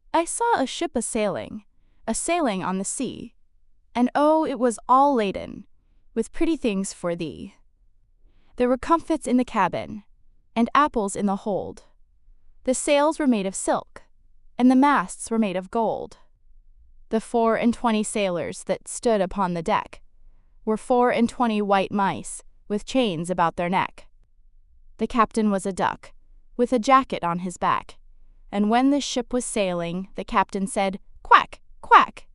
I saw a ship a-sailing on the sea, and oh, it was all laden with pretty things for thee. There were comfits in the cabin, and apples in the hold. The sails were made of silk, and the masts were made of gold. The 24 sailors that stood upon the deck were 24 white mice with chains about their neck. The captain was a duck, with a jacket on his back, and when the ship was sailing, the captain said, "Quack, quack!"